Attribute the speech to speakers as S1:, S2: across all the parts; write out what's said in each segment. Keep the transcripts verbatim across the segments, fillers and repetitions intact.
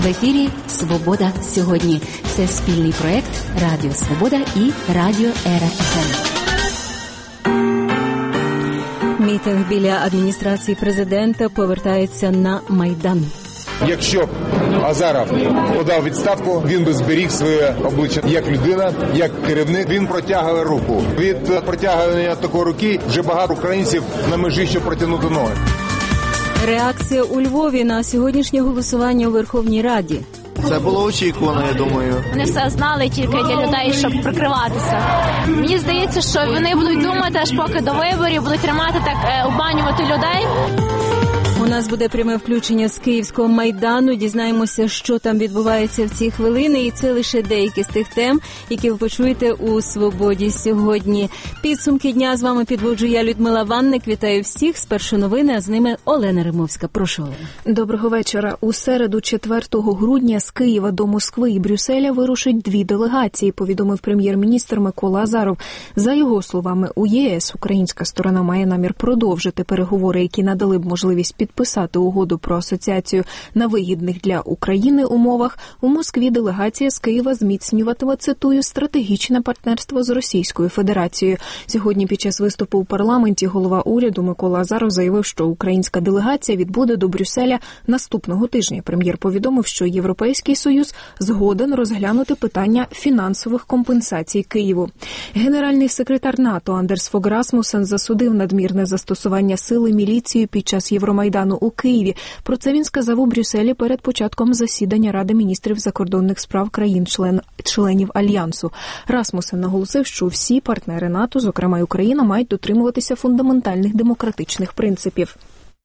S1: В ефірі «Свобода сьогодні». Це спільний проект Радіо Свобода і Радіо Ера еф ем. Мітинг біля адміністрації президента повертається на Майдан.
S2: Якщо б Азаров подав відставку, він би зберіг своє обличчя як людина, як керівник. Він протягує руку. Від протягування такої руки вже багато українців на межі, щоб протягнути ноги.
S1: Реакція у Львові на сьогоднішнє голосування у Верховній Раді.
S3: Це було очікувано, я думаю.
S4: Вони все знали тільки для людей, щоб прикриватися. Мені здається, що вони будуть думати, аж поки до виборів, будуть тримати так, обманювати людей.
S1: У нас буде пряме включення з Київського Майдану. Дізнаємося, що там відбувається в ці хвилини. І це лише деякі з тих тем, які ви почуєте у «Свободі сьогодні». Підсумки дня з вами підводжу я, Людмила Ванник. Вітаю всіх. Спершу новини, а з ними Олена Римовська. Прошу, Олена.
S5: Доброго вечора. У середу, четвертого грудня, з Києва до Москви і Брюсселя вирушать дві делегації, повідомив прем'єр-міністр Микола Азаров. За його словами, у ЄС українська сторона має намір продовжити переговори, які надали б можливість підписати угоду про асоціацію на вигідних для України умовах. У Москві делегація з Києва зміцнюватиме, цитую, стратегічне партнерство з Російською Федерацією. Сьогодні під час виступу у парламенті голова уряду Микола Азаров заявив, що українська делегація відбуде до Брюсселя наступного тижня. Прем'єр повідомив, що Європейський Союз згоден розглянути питання фінансових компенсацій Києву. Генеральний секретар НАТО Андерс Фог Расмуссен засудив надмірне застосування сили міліцією під час Євромайдану у Києві. Про це він сказав у Брюсселі перед початком засідання Ради міністрів закордонних справ країн-членів Альянсу. Расмуссен наголосив, що всі партнери НАТО, зокрема й Україна, мають дотримуватися фундаментальних демократичних принципів.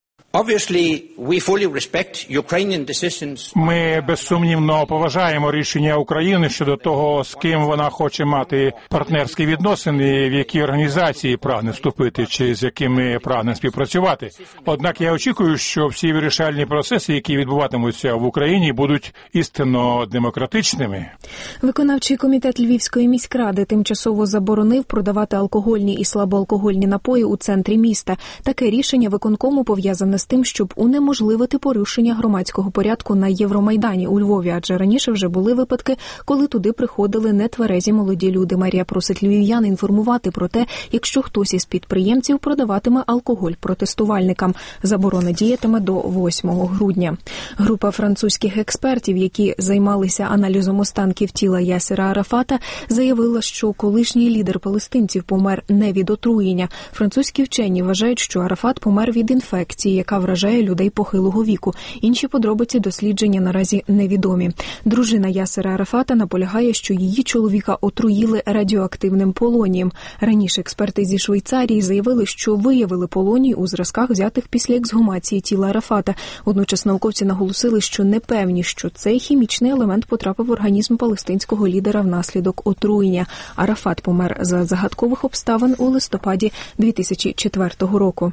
S6: Ми безсумнівно поважаємо рішення України щодо того, з ким вона хоче мати партнерські відносини, в які організації прагне вступити, чи з якими прагне співпрацювати. Однак я очікую, що всі вирішальні процеси, які відбуватимуться в Україні, будуть істинно демократичними.
S5: Виконавчий комітет Львівської міськради тимчасово заборонив продавати алкогольні і слабоалкогольні напої у центрі міста. Таке рішення виконкому пов'язане з тим, щоб унеможливити порушення громадського порядку на Євромайдані у Львові, адже раніше вже були випадки, коли туди приходили нетверезі молоді люди. Мерія просить львів'ян інформувати про те, якщо хтось із підприємців продаватиме алкоголь протестувальникам. Заборона діятиме до восьмого грудня. Група французьких експертів, які займалися аналізом останків тіла Ясера Арафата, заявила, що колишній лідер палестинців помер не від отруєння. Французькі вчені вважають, що Арафат помер від інфекції, яка вражає людей похилого віку. Інші подробиці дослідження наразі невідомі. Дружина Ясера Арафата наполягає, що її чоловіка отруїли радіоактивним полонієм. Раніше експерти зі Швейцарії заявили, що виявили полоній у зразках, взятих після ексгумації тіла Арафата. Водночас науковці наголосили, що не певні, що цей хімічний елемент потрапив в організм палестинського лідера внаслідок отруєння. Арафат помер за загадкових обставин у листопаді дві тисячі четвертого року.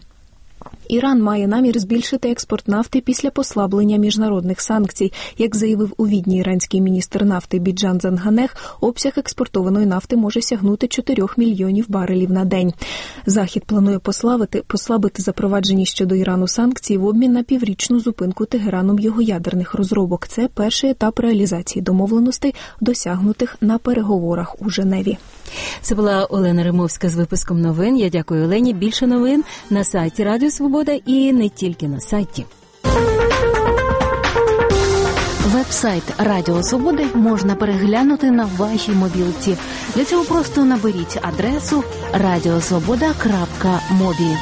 S5: Іран має намір збільшити експорт нафти після послаблення міжнародних санкцій. Як заявив у Відні іранський міністр нафти Біджан Занганех, обсяг експортованої нафти може сягнути чотирьох мільйонів барелів на день. Захід планує послабити, послабити запроваджені щодо Ірану санкції в обмін на піврічну зупинку Тегераном його ядерних розробок. Це перший етап реалізації домовленостей, досягнутих на переговорах у Женеві.
S1: Це була Олена Римовська з випуском новин. Я дякую Олені. Більше новин на сайті Радіо Свобода і не тільки на сайті.
S7: Веб-сайт Радіо Свободи можна переглянути на вашій мобілці. Для цього просто наберіть адресу радіосвобода крапка мобі.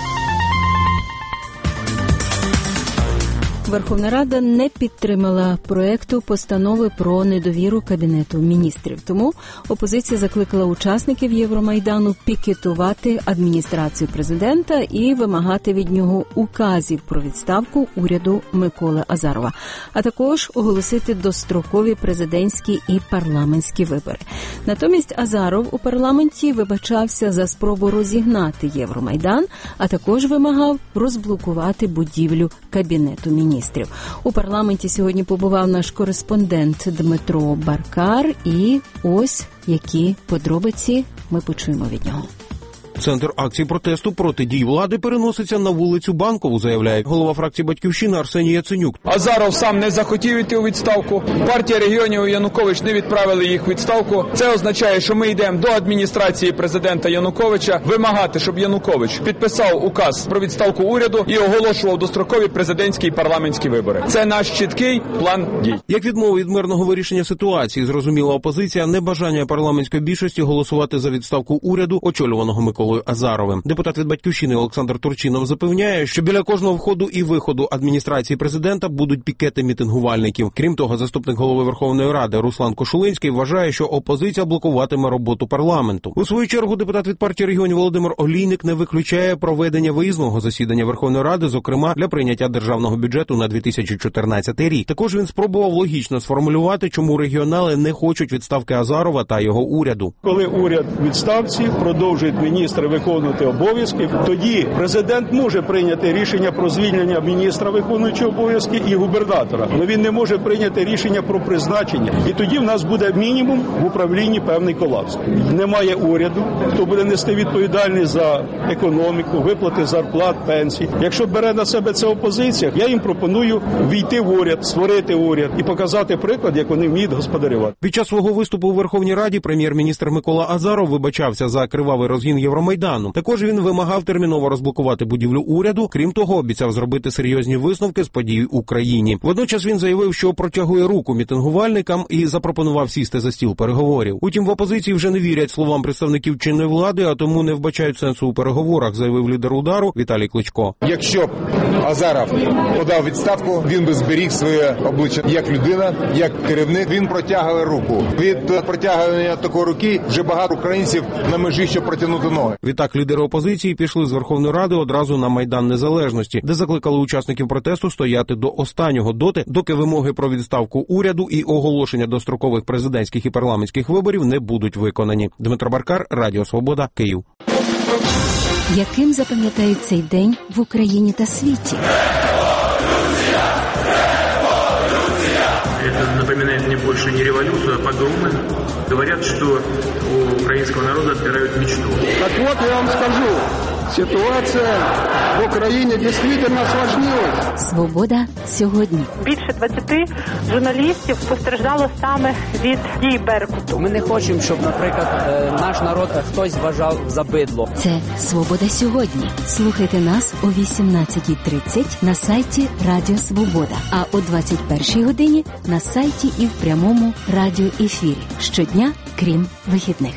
S1: Верховна Рада не підтримала проекту постанови про недовіру Кабінету міністрів. Тому опозиція закликала учасників Євромайдану пікетувати адміністрацію президента і вимагати від нього указів про відставку уряду Миколи Азарова, а також оголосити дострокові президентські і парламентські вибори. Натомість Азаров у парламенті вибачався за спробу розігнати Євромайдан, а також вимагав розблокувати будівлю Кабінету міністрів. У парламенті сьогодні побував наш кореспондент Дмитро Баркар, і ось які подробиці ми почуємо від нього.
S8: Центр акцій протесту проти дій влади переноситься на вулицю Банкову, заявляє голова фракції «Батьківщина» Арсеній Яценюк.
S9: Азаров сам не захотів йти у відставку. Партія регіонів Янукович не відправили їх у відставку. Це означає, що ми йдемо до адміністрації президента Януковича вимагати, щоб Янукович підписав указ про відставку уряду і оголошував дострокові президентські і парламентські вибори. Це наш чіткий план дій.
S8: Як відмова від мирного вирішення ситуації, зрозуміла опозиція небажання парламентської більшості голосувати за відставку уряду, очолюваного Миколою Азаровим. Депутат від «Батьківщини» Олександр Турчинов запевняє, що біля кожного входу і виходу адміністрації президента будуть пікети мітингувальників. Крім того, заступник голови Верховної Ради Руслан Кошулинський вважає, що опозиція блокуватиме роботу парламенту. У свою чергу депутат від партії регіонів Володимир Олійник не виключає проведення виїзного засідання Верховної Ради, зокрема для прийняття державного бюджету на дві тисячі чотирнадцятий рік. Також він спробував логічно сформулювати, чому регіонали не хочуть відставки Азарова та його уряду.
S10: Коли уряд у відставці, продовжують міністри виконувати обов'язки, тоді президент може прийняти рішення про звільнення міністра виконуючого обов'язки і губернатора. Але він не може прийняти рішення про призначення. І тоді в нас буде мінімум в управлінні певний колапс. Немає уряду, хто буде нести відповідальність за економіку, виплати зарплат, пенсій. Якщо бере на себе це опозиція, я їм пропоную війти в уряд, створити уряд і показати приклад, як вони вміють господарювати.
S8: Під час свого виступу у Верховній Раді прем'єр-міністр Микола Азаров вибачався за кривавий розгін Євромайдану. Також він вимагав терміново розблокувати будівлю уряду. Крім того, обіцяв зробити серйозні висновки з подій в Україні. Водночас він заявив, що протягує руку мітингувальникам і запропонував сісти за стіл переговорів. Утім, в опозиції вже не вірять словам представників чинної влади, а тому не вбачають сенсу у переговорах, заявив лідер удару Віталій Кличко.
S2: Якщо б Азаров подав відставку, він би зберіг своє обличчя як людина, як керівник. Він протягує руку. Від протягування такої руки вже багато українців на межі, щоб протягнути ноги.
S8: Відтак лідери опозиції пішли з Верховної Ради одразу на Майдан Незалежності, де закликали учасників протесту стояти до останнього, доти, доки вимоги про відставку уряду і оголошення дострокових президентських і парламентських виборів не будуть виконані. Дмитро Баркар, Радіо Свобода, Київ.
S1: Яким запам'ятають цей день в Україні та світі?
S11: Это напоминает мне больше не революцию, а погромы. Говорят, что у украинского народа отбирают мечту.
S12: Так вот, я вам скажу, ситуация в Україні дійсно осложнилась.
S1: Свобода сьогодні.
S13: Більше двадцяти журналістів постраждало саме від дій Беркуту.
S14: Ми не хочемо, щоб, наприклад, наш народ хтось вважав за бидло.
S1: Це Свобода сьогодні. Слухайте нас о вісімнадцятій тридцять на сайті Радіо Свобода, а о двадцять першій годині на сайті і в прямому радіоефірі. Щодня, крім вихідних.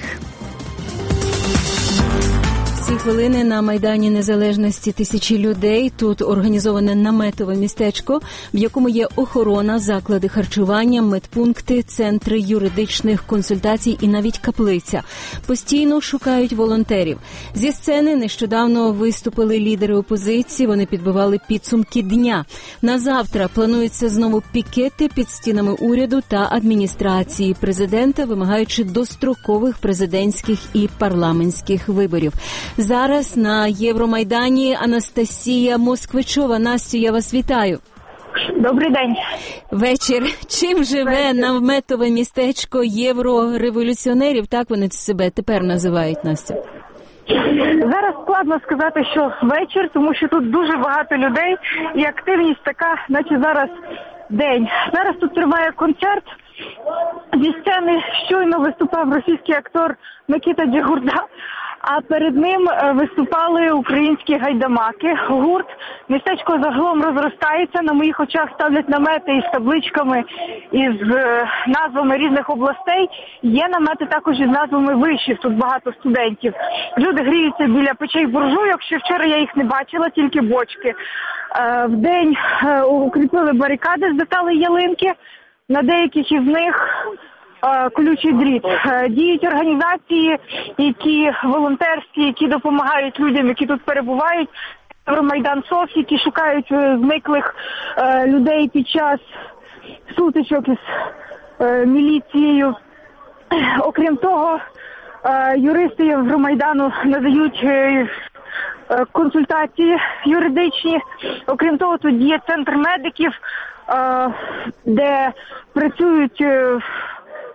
S1: Ці хвилини на Майдані Незалежності тисячі людей. Тут організоване наметове містечко, в якому є охорона, заклади харчування, медпункти, центри юридичних консультацій і навіть каплиця. Постійно шукають волонтерів. Зі сцени нещодавно виступили лідери опозиції, вони підбивали підсумки дня. На завтра плануються знову пікети під стінами уряду та адміністрації президента, вимагаючи дострокових президентських і парламентських виборів. Зараз на Євромайдані Анастасія Москвичова. Настю, я вас вітаю.
S13: Добрий день.
S1: Вечір. Чим живе наметове містечко єврореволюціонерів? Так вони себе тепер називають, Настя.
S13: Зараз складно сказати, що вечір, тому що тут дуже багато людей і активність така, наче зараз день. Зараз тут триває концерт. Зі сцени щойно виступав російський актор Микита Джигурда. А перед ним виступали українські гайдамаки, гурт. Містечко загалом розростається, на моїх очах ставлять намети із табличками, із назвами різних областей. Є намети також із назвами вишів, тут багато студентів. Люди гріються біля печей буржуйок, ще вчора я їх не бачила, тільки бочки. Вдень укріпили барикади з деталей ялинки, на деяких із них колючий дріт. Діють організації, які волонтерські, які допомагають людям, які тут перебувають. Євромайдан СОС, які шукають зниклих людей під час сутичок із міліцією. Окрім того, юристи Євромайдану надають консультації юридичні. Окрім того, тут є центр медиків, де працюють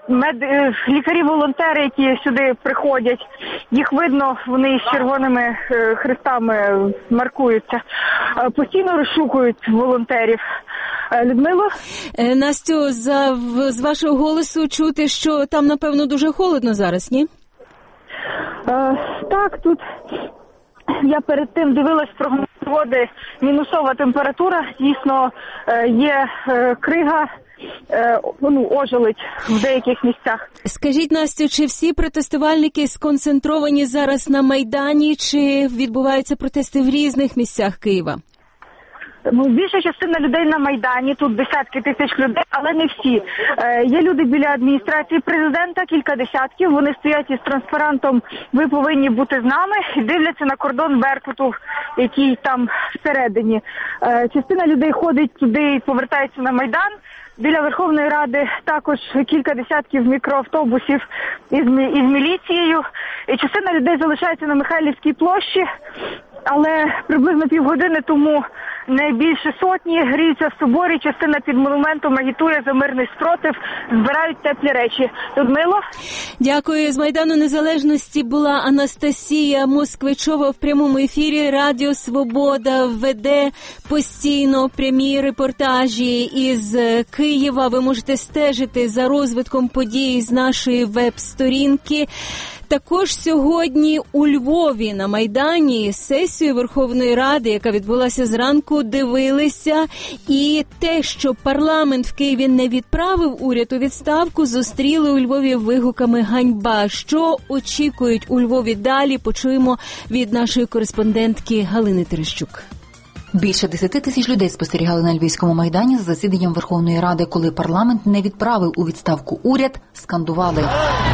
S13: мед... лікарі-волонтери, які сюди приходять. Їх видно, вони з червоними хрестами маркуються. Постійно розшукують волонтерів. Людмило?
S1: Настю, за, з вашого голосу чути, що там, напевно, дуже холодно зараз, ні?
S13: Е, так, тут я перед тим дивилась прогноз погоди, мінусова температура, дійсно е, є е, крига, е, ну, ожеледь в деяких місцях.
S1: Скажіть, Настю, чи всі протестувальники сконцентровані зараз на Майдані, чи відбуваються протести в різних місцях Києва?
S13: Ну, більша частина людей на Майдані, тут десятки тисяч людей, але не всі. Е, є люди біля адміністрації президента, кілька десятків, вони стоять із транспарантом «Ви повинні бути з нами» і дивляться на кордон Беркуту, який там всередині. Е, частина людей ходить туди і повертається на Майдан. Біля Верховної Ради також кілька десятків мікроавтобусів із, із міліцією. І частина людей залишається на Михайлівській площі, але приблизно півгодини тому не більше сотні гріються в соборі, частина під монументом агітує за мирний спротив, збирають теплі речі. Людмило?
S1: Дякую. З Майдану Незалежності була Анастасія Москвичова в прямому ефірі. Радіо Свобода веде постійно прямі репортажі із Києва. Ви можете стежити за розвитком подій з нашої веб-сторінки. Також сьогодні у Львові на Майдані сесію Верховної Ради, яка відбулася зранку, дивилися. І те, що парламент в Києві не відправив уряд у відставку, зустріли у Львові вигуками «Ганьба». Що очікують у Львові далі, почуємо від нашої кореспондентки Галини Терещук.
S15: Більше десяти тисяч людей спостерігали на Львівському Майдані з засіданням Верховної Ради, коли парламент не відправив у відставку уряд, скандували.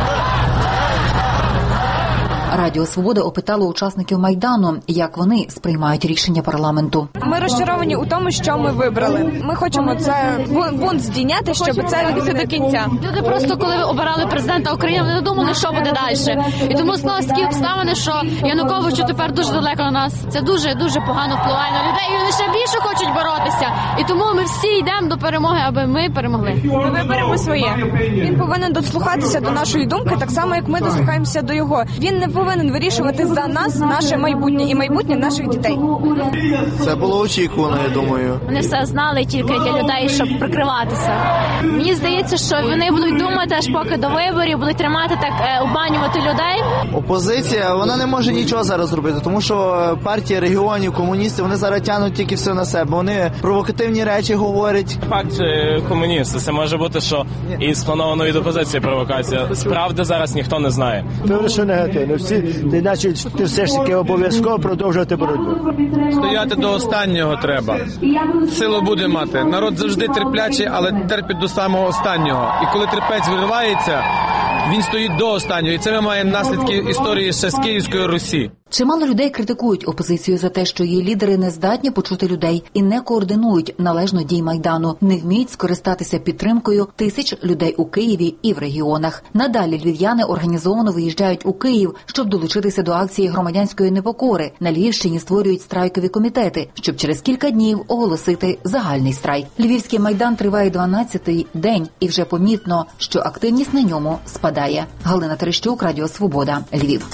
S15: Радіо «Свобода» опитало учасників Майдану, як вони сприймають рішення парламенту.
S16: Ми розчаровані у тому, що ми вибрали. Ми хочемо це бунт здійняти, щоб це довести до кінця.
S4: Люди просто, коли обирали президента України, вони не думали, що буде далі. І тому склалися такі обставини, що Януковичу тепер дуже далеко на нас. Це дуже-дуже погано впливає на людей, і вони ще більше хочуть боротися. І тому ми всі йдемо до перемоги, аби ми перемогли.
S16: Ми виберемо своє. Він повинен дослухатися до нашої думки, так само, як ми дослухаємося до його. Він не повинен вирішувати за нас наше майбутнє і майбутнє наших дітей.
S3: Це було очікувано, я думаю.
S4: Вони все знали тільки для людей, щоб прикриватися. Мені здається, що вони будуть думати, аж поки до виборів, будуть тримати так, обманювати людей.
S3: Опозиція, вона не може нічого зараз зробити, тому що партія регіонів, комуністи, вони зараз тягнуть тільки все на себе. Вони провокативні речі говорять.
S17: Факт комуністи, це може бути, що і сплановано від опозиції провокація. Справді зараз ніхто не знає.
S18: Це лише негативно. Всі, значить, ти все ж таки обов'язково продовжувати боротьбу.
S19: Стояти до останнього треба. Силу буде мати. Народ завжди терплячий, але терпить до самого останнього. І коли терпець виривається, він стоїть до останнього. І це ми маємо наслідки історії ще з Київської Русі.
S15: Чимало людей критикують опозицію за те, що її лідери не здатні почути людей і не координують належно дій Майдану, не вміють скористатися підтримкою тисяч людей у Києві і в регіонах. Надалі львів'яни організовано виїжджають у Київ, щоб долучитися до акції громадянської непокори. На Львівщині створюють страйкові комітети, щоб через кілька днів оголосити загальний страйк. Львівський Майдан триває дванадцятий день, і вже помітно, що активність на ньому спадає. Галина Терещук, Радіо Свобода, Львів.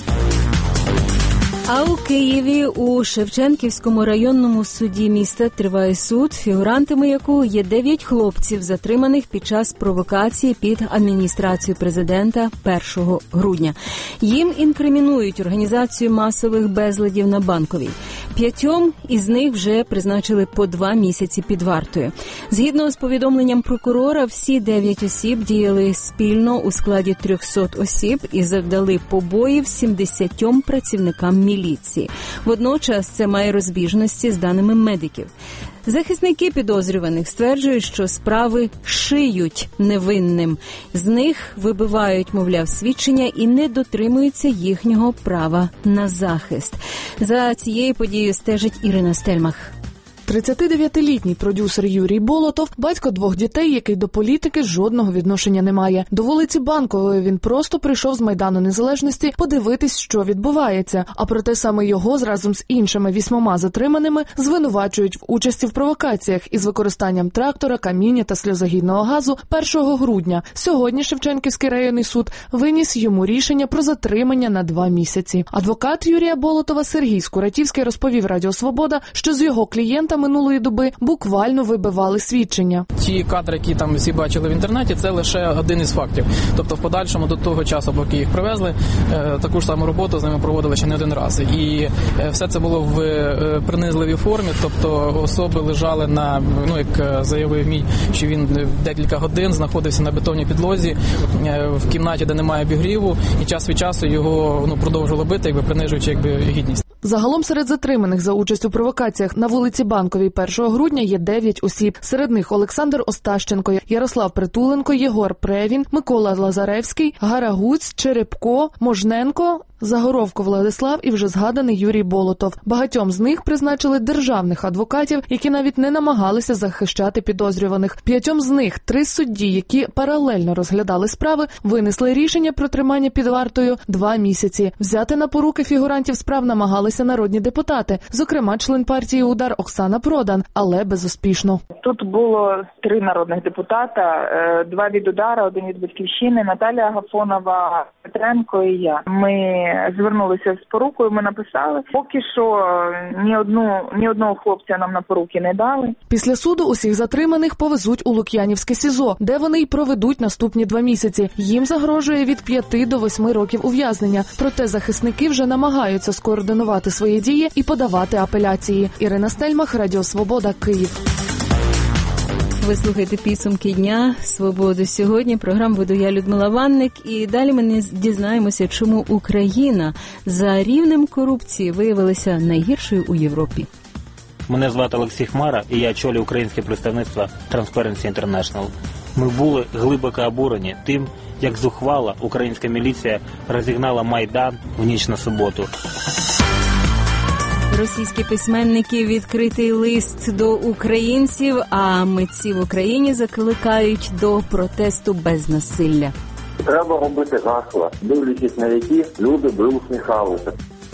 S1: А у Києві у Шевченківському районному суді міста триває суд, фігурантами якого є дев'ять хлопців, затриманих під час провокації під адміністрацією президента першого грудня. Їм інкримінують організацію масових безладів на Банковій. П'ятьом із них вже призначили по два місяці під вартою. Згідно з повідомленням прокурора, всі дев'ять осіб діяли спільно у складі трьохсот осіб і завдали побоїв сімдесятьом працівникам міліції. Водночас це має розбіжності з даними медиків. Захисники підозрюваних стверджують, що справи шиють невинним. З них вибивають, мовляв, свідчення і не дотримуються їхнього права на захист. За цією подією стежить Ірина Стельмах.
S20: тридцятидев'ятилітній продюсер Юрій Болотов – батько двох дітей, який до політики жодного відношення не має. До вулиці Банкової він просто прийшов з Майдану Незалежності подивитись, що відбувається. А проте саме його разом з іншими вісьмома затриманими звинувачують в участі в провокаціях із використанням трактора, каміння та сльозогінного газу першого грудня. Сьогодні Шевченківський районний суд виніс йому рішення про затримання на два місяці. Адвокат Юрія Болотова Сергій Скуратівський розповів Радіо Свобода, що з його клієнта минулої доби буквально вибивали свідчення.
S21: Ті кадри, які там всі бачили в інтернеті, це лише один із фактів. Тобто в подальшому до того часу, поки їх привезли, таку ж саму роботу з ними проводили ще не один раз. І все це було в принизливій формі, тобто особи лежали на, ну як заявив мій, що він декілька годин знаходився на бетонній підлозі в кімнаті, де немає обігріву, і час від часу його ну, продовжували бити, якби принижуючи якби гідність.
S20: Загалом серед затриманих за участь у провокаціях на вулиці Банковій першого грудня є дев'ять осіб. Серед них Олександр Остащенко, Ярослав Притуленко, Єгор Превін, Микола Лазаревський, Гарагуць, Черепко, Можненко, Загоровко Владислав і вже згаданий Юрій Болотов. Багатьом з них призначили державних адвокатів, які навіть не намагалися захищати підозрюваних. П'ятьом з них три судді, які паралельно розглядали справи, винесли рішення про тримання під вартою два місяці. Взяти на поруки фігурантів справ намагалися народні депутати, зокрема член партії «Удар» Оксана Продан, але безуспішно.
S22: Тут було три народних депутата, два від «Удара», один від «Батьківщини», Наталія Агафонова, Петренко і я. Ми звернулися з порукою, ми написали. Поки що ні одну, ні одного хлопця нам на поруки не дали.
S20: Після суду усіх затриманих повезуть у Лук'янівське СІЗО, де вони й проведуть наступні два місяці. Їм загрожує від п'яти до восьми років ув'язнення. Проте захисники вже намагаються скоординувати свої дії і подавати апеляції. Ірина Стельмах, Радіо Свобода, Київ.
S1: Ви слухаєте підсумки дня «Свободу сьогодні». Програму веду я, Людмила Ванник. І далі ми дізнаємося, чому Україна за рівнем корупції виявилася найгіршою у Європі.
S23: Мене звати Олексій Хмара, і я очолюю українське представництво Transparency International. Ми були глибоко обурені тим, як зухвала українська міліція розігнала Майдан в ніч на суботу.
S1: Російські письменники відкритий лист до українців, а митці в Україні закликають до протесту без насилля.
S24: Треба робити гасла, дивлячись на які люди би усміхалися.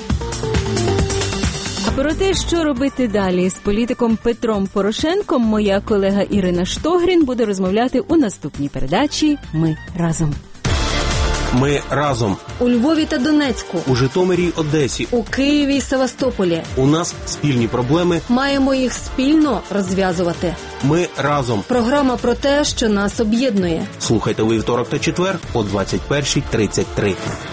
S1: А про те, що робити далі з політиком Петром Порошенком, моя колега Ірина Штогрін буде розмовляти у наступній передачі «Ми разом».
S8: Ми разом.
S25: У Львові та Донецьку.
S8: У Житомирі, Одесі.
S25: У Києві і Севастополі.
S8: У нас спільні проблеми.
S25: Маємо їх спільно розв'язувати.
S8: Ми разом.
S25: Програма про те, що нас об'єднує.
S8: Слухайте у вівторок та четвер о двадцять перша тридцять три.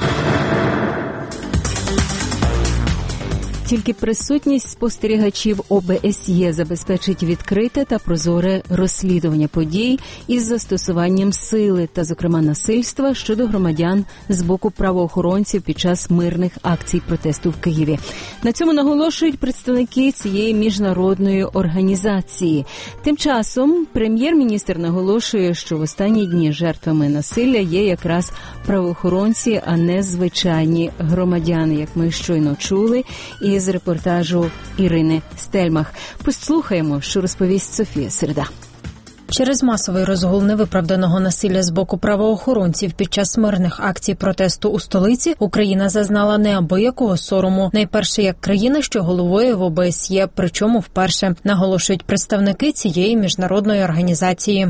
S1: Тільки присутність спостерігачів О Б С Є забезпечить відкрите та прозоре розслідування подій із застосуванням сили та, зокрема, насильства щодо громадян з боку правоохоронців під час мирних акцій протесту в Києві. На цьому наголошують представники цієї міжнародної організації. Тим часом прем'єр-міністр наголошує, що в останні дні жертвами насилля є якраз правоохоронці, а не звичайні громадяни, як ми щойно чули, і з репортажу Ірини Стельмах. Послухаємо, що розповість Софія Середа.
S25: Через масовий розгул невиправданого насилля з боку правоохоронців під час мирних акцій протесту у столиці Україна зазнала неабиякого сорому. Найперше як країна, що головує в О Б С Є, причому вперше, наголошують представники цієї міжнародної організації.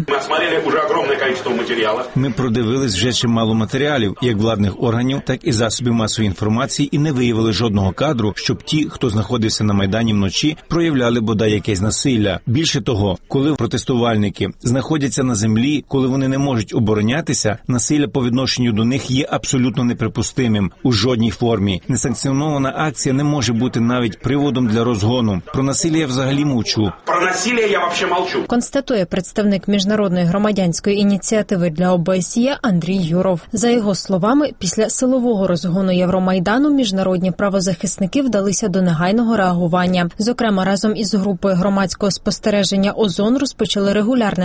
S26: Ми продивились вже чимало матеріалів, як владних органів, так і засобів масової інформації, і не виявили жодного кадру, щоб ті, хто знаходився на Майдані вночі, проявляли бодай якесь насилля. Більше того, коли протестувальники знаходяться на землі, коли вони не можуть оборонятися, насилля по відношенню до них є абсолютно неприпустимим у жодній формі. Несанкціонована акція не може бути навіть приводом для розгону. Про насилля я взагалі мовчу.
S25: Про насилля я взагалі мовчу. Констатує представник міжнародної громадянської ініціативи для О Б С Є Андрій Юров. За його словами, після силового розгону Євромайдану міжнародні правозахисники вдалися до негайного реагування. Зокрема, разом із групою громадського спостереження «Озон» розпочали регулярне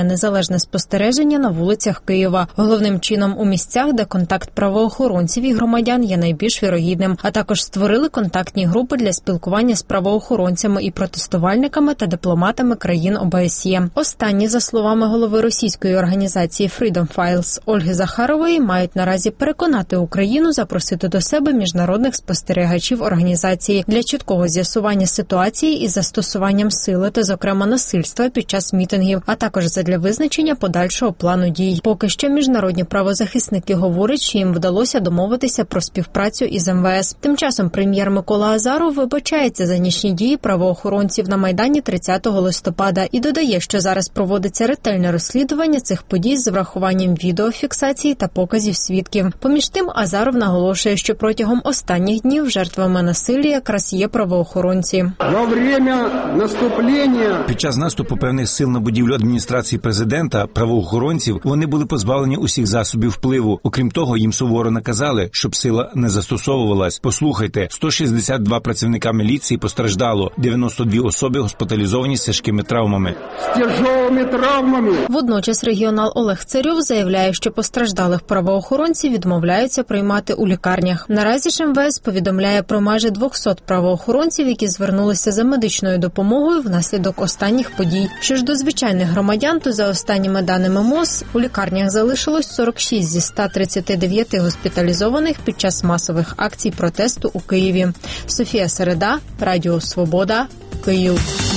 S25: об'єднане незалежне спостереження на вулицях Києва, головним чином у місцях, де контакт правоохоронців і громадян є найбільш вірогідним, а також створили контактні групи для спілкування з правоохоронцями і протестувальниками та дипломатами країн О Б С Є. Останні, за словами голови російської організації Freedom Files Ольги Захарової, мають наразі переконати Україну запросити до себе міжнародних спостерігачів організації для чіткого з'ясування ситуації із застосуванням сили та, зокрема, насильства під час мітингів, а також задля визначення подальшого плану дій. Поки що міжнародні правозахисники говорять, що їм вдалося домовитися про співпрацю із Ем Ве Ес. Тим часом прем'єр Микола Азаров вибачається за нічні дії правоохоронців на Майдані тридцятого листопада і додає, що зараз проводиться ретельне розслідування цих подій з врахуванням відеофіксації та показів свідків. Поміж тим, Азаров наголошує, що протягом останніх днів жертвами насилля якраз є правоохоронці.
S12: Во время наступлення...
S26: Під час наступу певних сил на будівлю адміністрації президента, правоохоронців, вони були позбавлені усіх засобів впливу. Окрім того, їм суворо наказали, щоб сила не застосовувалась. Послухайте, сто шістдесят два працівника міліції постраждало, дев'яносто дві особи госпіталізовані з тяжкими травмами.
S12: З тяжкими травмами.
S25: Водночас регіонал Олег Царьов заявляє, що постраждалих правоохоронців відмовляються приймати у лікарнях. Наразі ж Ем Ве Ес повідомляє про майже двісті правоохоронців, які звернулися за медичною допомогою внаслідок останніх подій. Що ж до звичайних громадян, то за останніми даними МОЗ у лікарнях залишилось сорок шість зі ста тридцяти дев'яти госпіталізованих під час масових акцій протесту у Києві. Софія Середа, Радіо Свобода, Київ.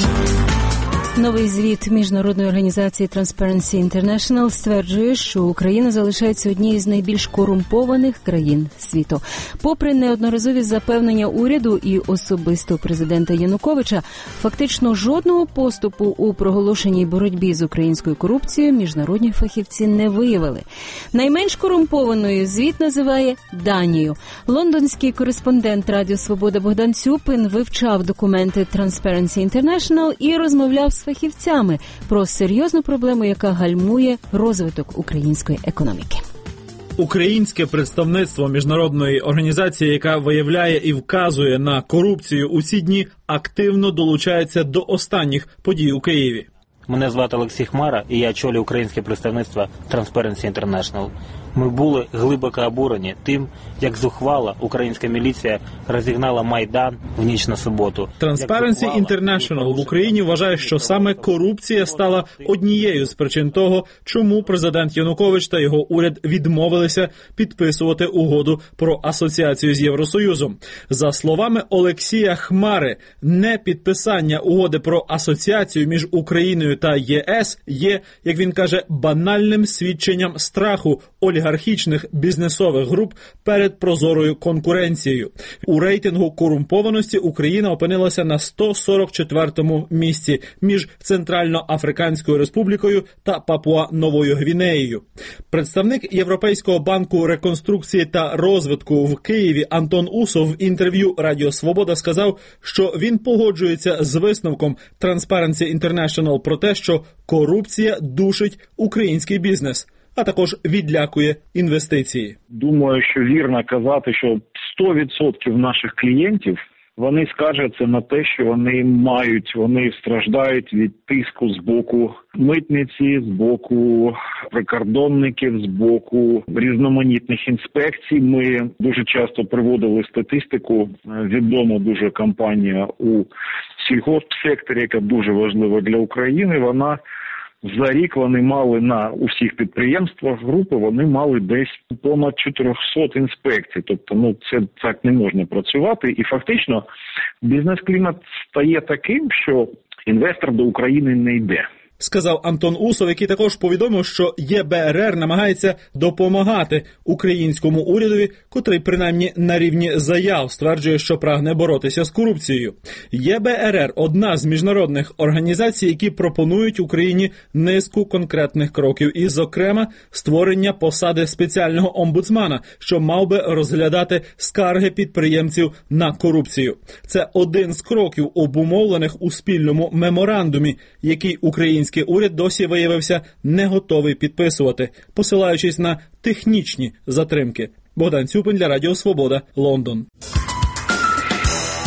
S1: Новий звіт міжнародної організації Transparency International стверджує, що Україна залишається однією з найбільш корумпованих країн світу. Попри неодноразові запевнення уряду і особисто президента Януковича, фактично жодного поступу у проголошеній боротьбі з українською корупцією міжнародні фахівці не виявили. Найменш корумпованою звіт називає Данію. Лондонський кореспондент Радіо Свобода Богдан Цюпин вивчав документи Transparency International і розмовляв з фахівцями про серйозну проблему, яка гальмує розвиток української економіки.
S2: Українське представництво міжнародної організації, яка виявляє і вказує на корупцію у ці дні, активно долучається до останніх подій у Києві.
S23: Мене звати Олексій Хмара, і я очолюю українське представництво Transparency International. Ми були глибоко обурені тим, як зухвала українська міліція розігнала Майдан в ніч на суботу.
S2: Transparency International в Україні вважає, що саме корупція стала однією з причин того, чому президент Янукович та його уряд відмовилися підписувати угоду про асоціацію з Євросоюзом. За словами Олексія Хмари, непідписання угоди про асоціацію між Україною та Є Ес є, як він каже, банальним свідченням страху олігархічних бізнесових груп перед прозорою конкуренцією. У рейтингу корумпованості Україна опинилася на сто сорок четвертому місці між Центральноафриканською Республікою та Папуа-Новою Гвінеєю. Представник Європейського банку реконструкції та розвитку в Києві Антон Усов в інтерв'ю Радіо Свобода сказав, що він погоджується з висновком Transparency International про те, що корупція душить український бізнес, а також відлякує інвестиції.
S5: Думаю, що вірно казати, що сто відсотків наших клієнтів, вони скаржаться на те, що вони мають, вони страждають від тиску з боку митниці, з боку прикордонників, з боку різноманітних інспекцій. Ми дуже часто приводили статистику, відома дуже компанія у сільгоспсекторі, яка дуже важлива для України, вона за рік вони мали на у всіх підприємствах групи, вони мали десь понад чотириста інспекцій. Тобто, ну, це так не можна працювати. І фактично бізнес-клімат стає таким, що інвестор до України не йде.
S2: Сказав Антон Усов, який також повідомив, що Є Бе Ер Ер намагається допомагати українському урядові, котрий принаймні на рівні заяв стверджує, що прагне боротися з корупцією. Є Бе Ер Ер – одна з міжнародних організацій, які пропонують Україні низку конкретних кроків, і, зокрема, створення посади спеціального омбудсмана, що мав би розглядати скарги підприємців на корупцію. Це один з кроків, обумовлених у спільному меморандумі, який український уряд досі виявився не готовий підписувати, посилаючись на технічні затримки. Богдан Цюпин для Радіо Свобода, Лондон.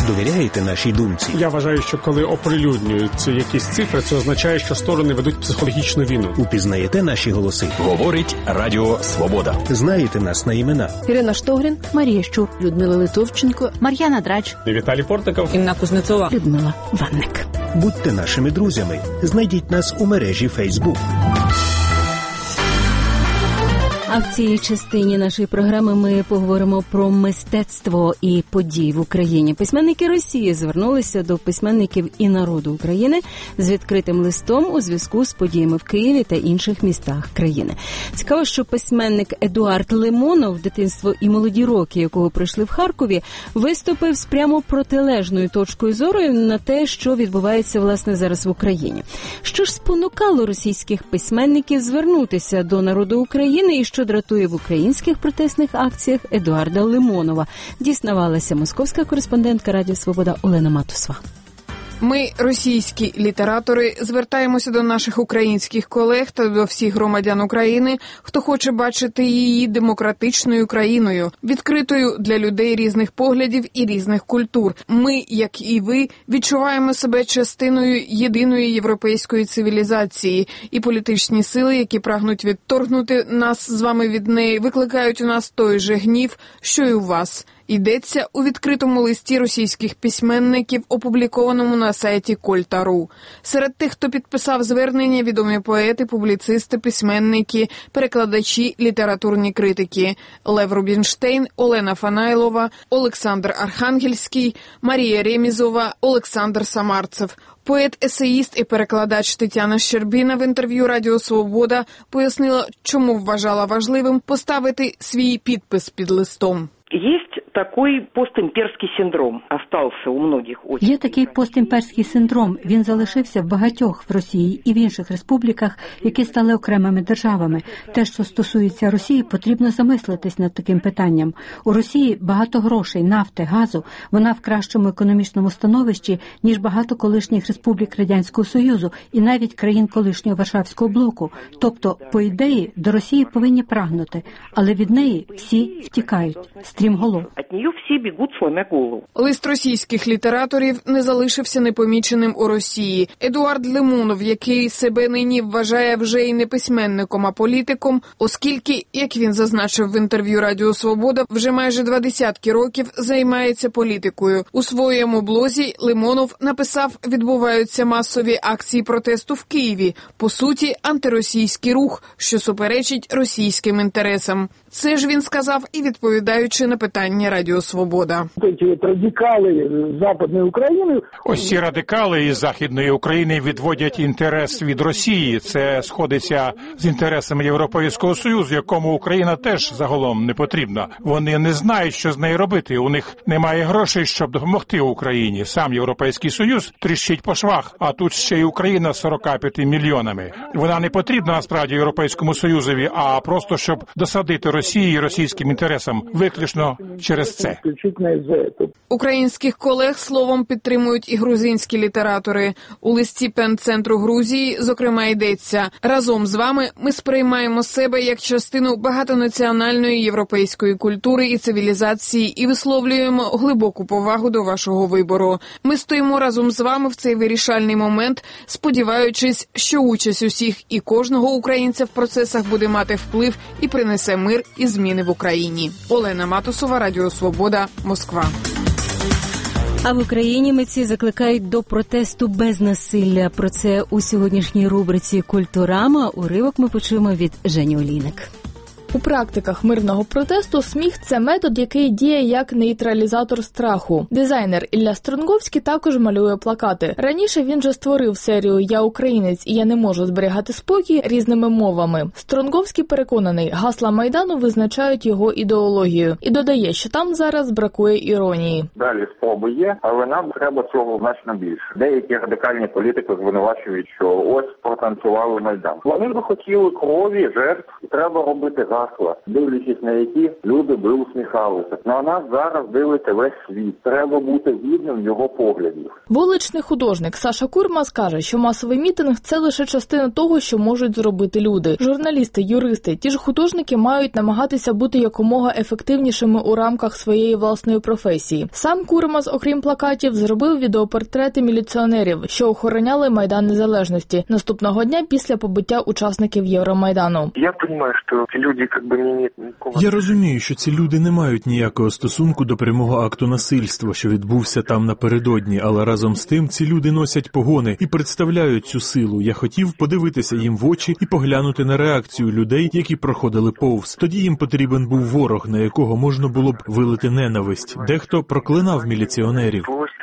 S6: Довіряєте нашій думці?
S7: Я вважаю, що коли оприлюднюють якісь цифри, це означає, що сторони ведуть психологічну війну.
S6: Упізнаєте наші голоси? Говорить Радіо Свобода. Знаєте нас на імена?
S9: Ірина Штогрін, Марія Щур, Людмила Литовченко, Мар'яна Драч,
S7: Віталій Портников,
S9: Інна Кузнецова, Людмила Ванник.
S6: Будьте нашими друзями. Знайдіть нас у мережі Фейсбук.
S1: А в цій частині нашої програми ми поговоримо про мистецтво і події в Україні. Письменники Росії звернулися до письменників і народу України з відкритим листом у зв'язку з подіями в Києві та інших містах країни. Цікаво, що письменник Едуард Лимонов, дитинство і молоді роки якого пройшли в Харкові, виступив з прямо протилежною точкою зору на те, що відбувається, власне, зараз в Україні. Що ж спонукало російських письменників звернутися до народу України і що дратує в українських протестних акціях Едуарда Лимонова, дізнавалася московська кореспондентка Радіо Свобода Олена Матусова.
S10: Ми, російські літератори, звертаємося до наших українських колег та до всіх громадян України, хто хоче бачити її демократичною країною, відкритою для людей різних поглядів і різних культур. Ми, як і ви, відчуваємо себе частиною єдиної європейської цивілізації, і політичні сили, які прагнуть відторгнути нас з вами від неї, викликають у нас той же гнів, що й у вас. Йдеться у відкритому листі російських письменників, опублікованому на сайті Коль.ру. Серед тих, хто підписав звернення, відомі поети, публіцисти, письменники, перекладачі, літературні критики Лев Рубінштейн, Олена Фанайлова, Олександр Архангельський, Марія Ремізова, Олександр Самарцев. Поет-есеїст і перекладач Тетяна Щербіна в інтерв'ю Радіо Свобода пояснила, чому вважала важливим поставити свій підпис під листом.
S11: Есть такой постімперський синдром, остався у многих.
S14: Є такий постімперський синдром. Він залишився в багатьох в Росії і в інших республіках, які стали окремими державами. Те, що стосується Росії, потрібно замислитись над таким питанням. У Росії багато грошей, нафти, газу. Вона в кращому економічному становищі, ніж багато колишніх республік Радянського Союзу і навіть країн колишнього Варшавського блоку. Тобто, по ідеї, до Росії повинні прагнути, але від неї всі втікають. Стрімголов.
S11: От нее всі бігуть, сломя голову.
S10: Лист російських літераторів не залишився непоміченим у Росії. Едуард Лимонов, який себе нині вважає вже і не письменником, а політиком, оскільки, як він зазначив в інтерв'ю Радіо Свобода, вже майже два десятки років займається політикою. У своєму блозі Лимонов написав, відбуваються масові акції протесту в Києві. По суті, антиросійський рух, що суперечить російським інтересам. Це ж він сказав і відповідаючи на питання Радіо Свобода.
S12: Ці радикали Західної України.
S27: Ось ці радикали із Західної України відводять інтерес від Росії. Це сходиться з інтересами Європейського Союзу, якому Україна теж загалом не потрібна. Вони не знають, що з нею робити. У них немає грошей, щоб допомогти Україні. Сам Європейський Союз тріщить по швах, а тут ще й Україна з сорока п'яти мільйонами. Вона не потрібна насправді Європейському Союзові, а просто щоб досадити Росії і російським інтересам виключно через це.
S10: Українських колег словом підтримують і грузинські літератори. У листі Пен-центру Грузії, зокрема, йдеться: разом з вами ми сприймаємо себе як частину багатонаціональної європейської культури і цивілізації і висловлюємо глибоку повагу до вашого вибору. Ми стоїмо разом з вами в цей вирішальний момент, сподіваючись, що участь усіх і кожного українця в процесах буде мати вплив і принесе мир і зміни в Україні. Олена Матусова, Радіо Свобода, Москва.
S1: А в Україні митці закликають до протесту без насилля. Про це у сьогоднішній рубриці «Культурама». Уривок ми почуємо від Жені Олійник.
S20: У практиках мирного протесту сміх – це метод, який діє як нейтралізатор страху. Дизайнер Ілля Стронговський також малює плакати. Раніше він же створив серію «Я українець і я не можу зберігати спокій» різними мовами. Стронговський переконаний, гасла Майдану визначають його ідеологію. І додає, що там зараз бракує іронії.
S24: Далі спроби є, але нам треба цього значно більше. Деякі радикальні політики звинувачують, що ось протанцювали Майдан. Вони би хотіли крові, жертв, і треба робити гасла, дивлячись на які люди би усміхалися. На нас зараз дивиться весь світ. Треба бути гідним його поглядів.
S20: Вуличний художник Саша Курмас каже, що масовий мітинг – це лише частина того, що можуть зробити люди. Журналісти, юристи, ті ж художники мають намагатися бути якомога ефективнішими у рамках своєї власної професії. Сам Курмас, окрім плакатів, зробив відеопортрети міліціонерів, що охороняли Майдан Незалежності наступного дня після побиття учасників Євромайдану.
S3: Я розумію, що ці люди якби не мають ніякого...
S4: Я розумію, що ці люди не мають ніякого стосунку до прямого акту насильства, що відбувся там напередодні, але разом з тим ці люди носять погони і представляють цю силу. Я хотів подивитися їм в очі і поглянути на реакцію людей, які проходили повз. Тоді їм потрібен був ворог, на якого можна було б вилити ненависть. Дехто проклинав міліціонерів.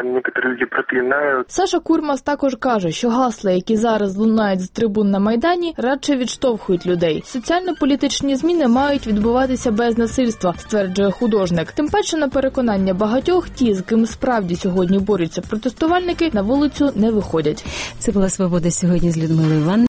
S20: Саша Курмас також каже, що гасла, які зараз лунають з трибун на Майдані, радше відштовхують людей. Соціально-політичні зміни мають відбуватися без насильства, стверджує художник. Тим паче, на переконання багатьох, ті, з ким справді сьогодні борються протестувальники, на вулицю не виходять.
S1: Це була «Свобода» сьогодні з Людмилою Іванівною.